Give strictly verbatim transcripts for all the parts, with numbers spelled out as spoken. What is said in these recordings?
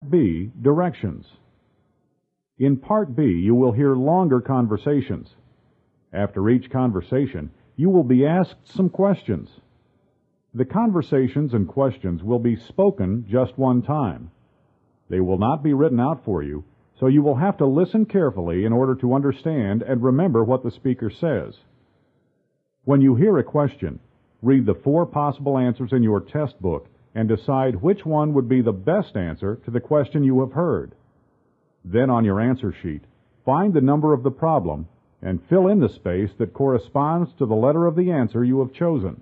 B. Directions. In Part B, you will hear longer conversations. After each conversation, you will be asked some questions. The conversations and questions will be spoken just one time. They will not be written out for you, so you will have to listen carefully in order to understand and remember what the speaker says. When you hear a question, read the four possible answers in your test book and decide which one would be the best answer to the question you have heard. Then on your answer sheet, find the number of the problem and fill in the space that corresponds to the letter of the answer you have chosen.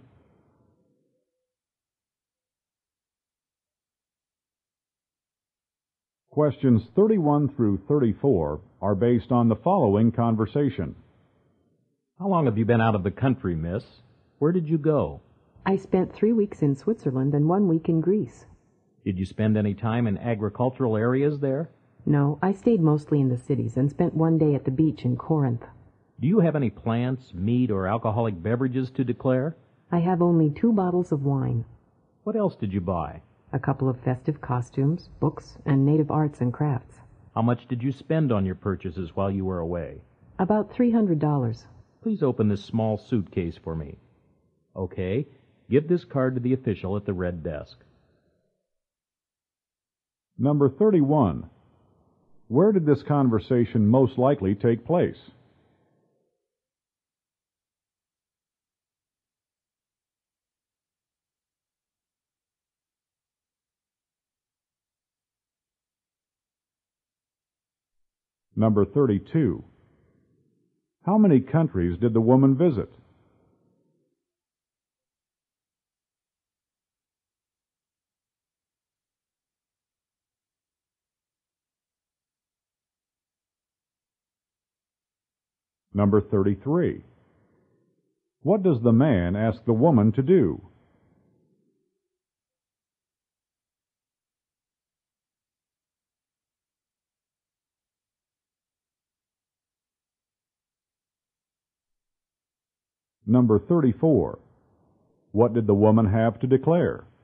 Questions thirty-one through thirty-four are based on the following conversation. How long have you been out of the country, miss? Where did you go? I spent three weeks in Switzerland and one week in Greece. Did you spend any time in agricultural areas there? No, I stayed mostly in the cities and spent one day at the beach in Corinth. Do you have any plants, meat, or alcoholic beverages to declare? I have only two bottles of wine. What else did you buy? A couple of festive costumes, books, and native arts and crafts. How much did you spend on your purchases while you were away? About three hundred dollars. Please open this small suitcase for me. Okay, give this card to the official at the red desk. Number thirty-one. Where did this conversation most likely take place? Number thirty-two. How many countries did the woman visit? Number thirty-three. What does the man ask the woman to do? Number thirty-four. What did the woman have to declare?